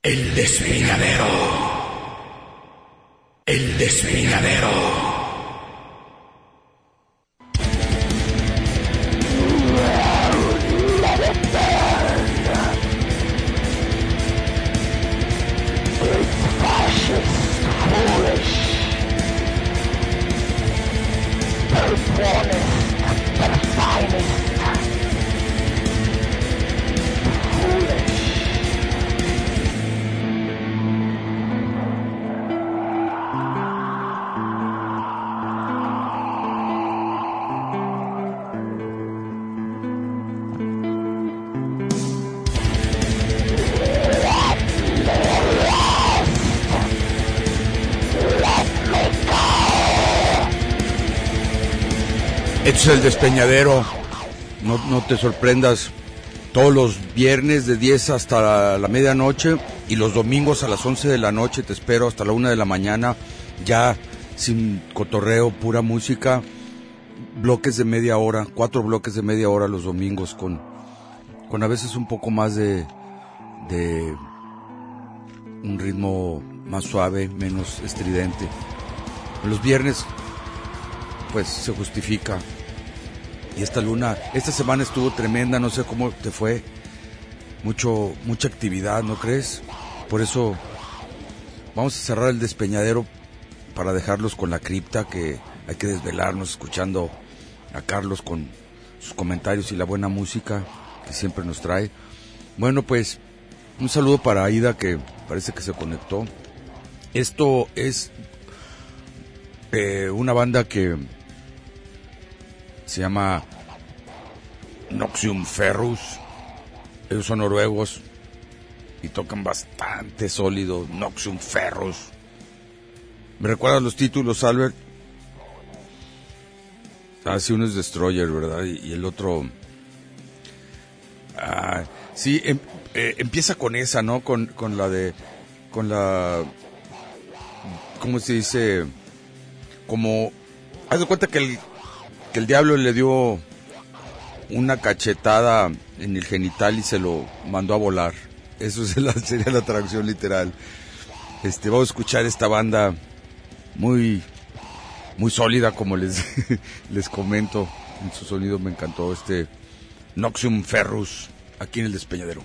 El despeñadero. El despeñadero. Esto es el despeñadero. No te sorprendas. Todos los viernes de 10 hasta la medianoche y los domingos a las 11 de la noche te espero hasta la 1 de la mañana, ya sin cotorreo, pura música, bloques de media hora, 4 bloques de media hora los domingos con a veces un poco más de un ritmo más suave, menos estridente. Los viernes pues se justifica. Y esta semana estuvo tremenda, no sé cómo te fue. Mucha actividad, ¿no crees? Por eso vamos a cerrar el despeñadero para dejarlos con la cripta, que hay que desvelarnos escuchando a Carlos con sus comentarios y la buena música que siempre nos trae. Bueno, pues un saludo para Aida, que parece que se conectó. Esto es una banda que se llama Noxium Ferrus. Ellos son noruegos y tocan bastante sólido. Noxium Ferrus. ¿Me recuerdas los títulos, Albert? Sí, uno es Destroyer, ¿verdad? Y el otro... sí, empieza con esa, ¿no? Con la... ¿Cómo se dice? Como... Haz de cuenta que el diablo le dio una cachetada en el genital y se lo mandó a volar. Eso sería la traducción literal. Vamos a escuchar esta banda muy sólida, como les comento. En su sonido me encantó Noxium Ferrus, aquí en el despeñadero.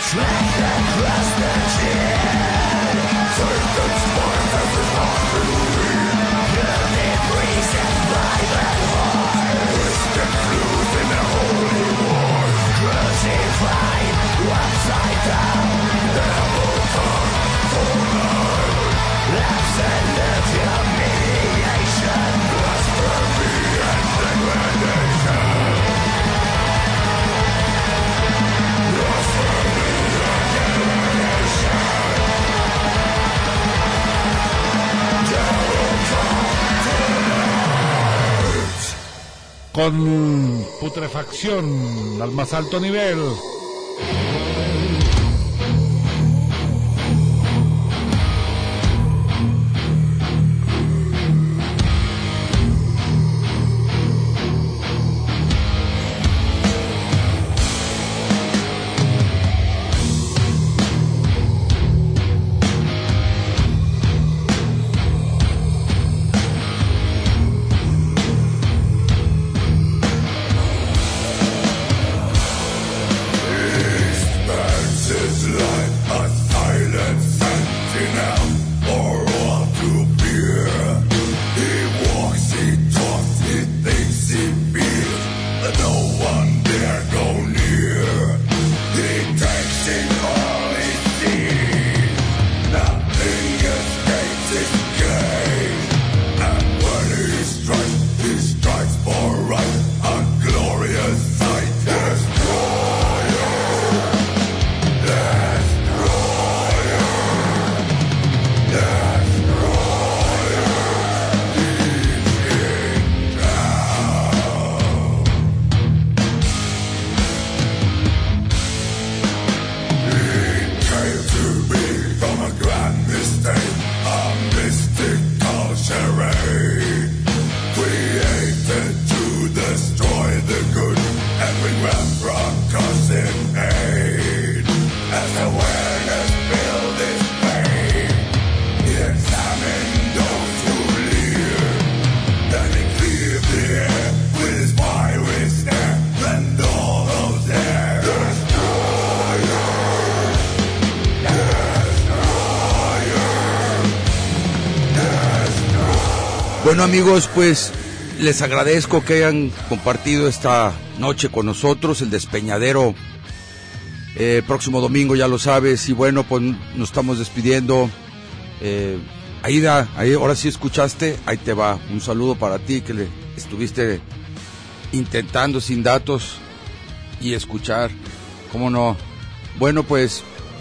Con putrefacción al más alto nivel. Bueno, amigos, pues les agradezco que hayan compartido esta noche con nosotros, el Despeñadero. Próximo domingo, ya lo sabes, y bueno, pues nos estamos despidiendo. Aida, ahora sí escuchaste, ahí te va, un saludo para ti que le estuviste intentando sin datos y escuchar, ¿cómo no? Bueno, pues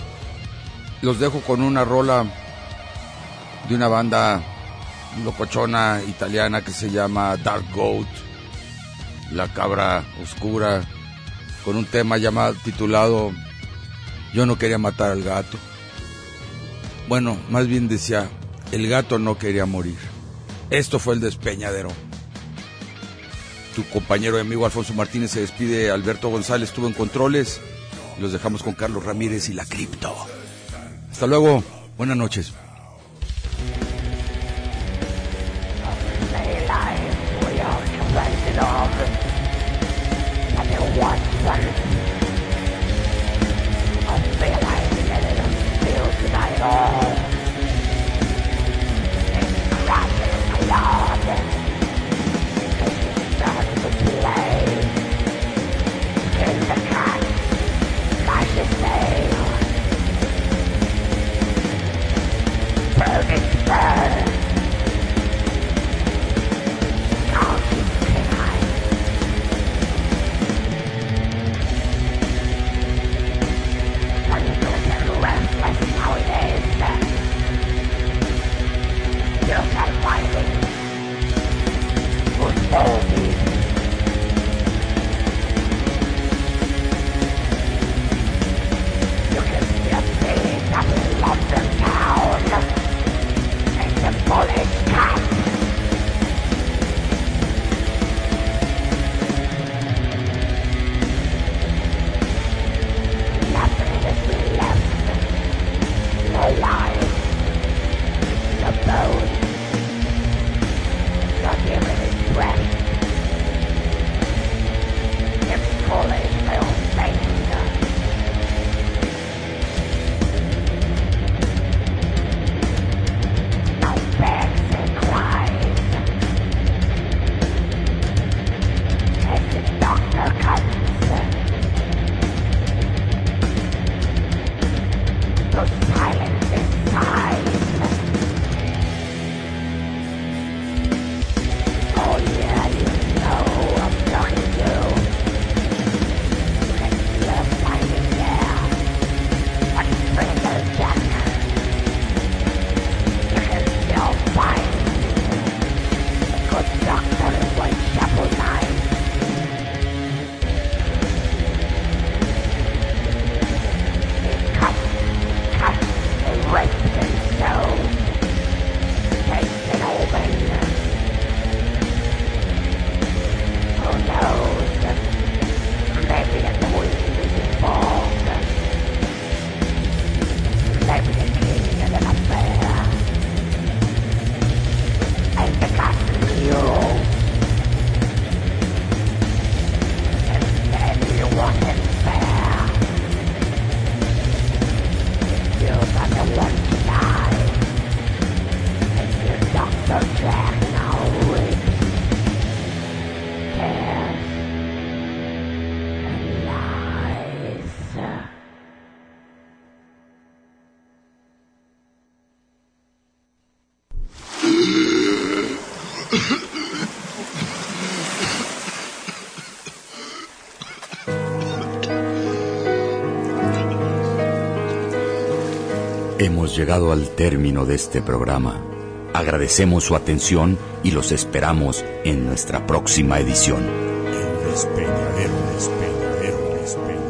los dejo con una rola de una banda locochona italiana que se llama Dark Goat, la cabra oscura, con un tema titulado Yo no quería matar al gato. Bueno, más bien decía, el gato no quería morir. Esto fue el Despeñadero. Tu compañero y amigo Alfonso Martínez se despide. Alberto González estuvo en controles. Los dejamos con Carlos Ramírez y la Cripto. Hasta luego, buenas noches. Hemos llegado al término de este programa. Agradecemos su atención y los esperamos en nuestra próxima edición. El Despeñadero.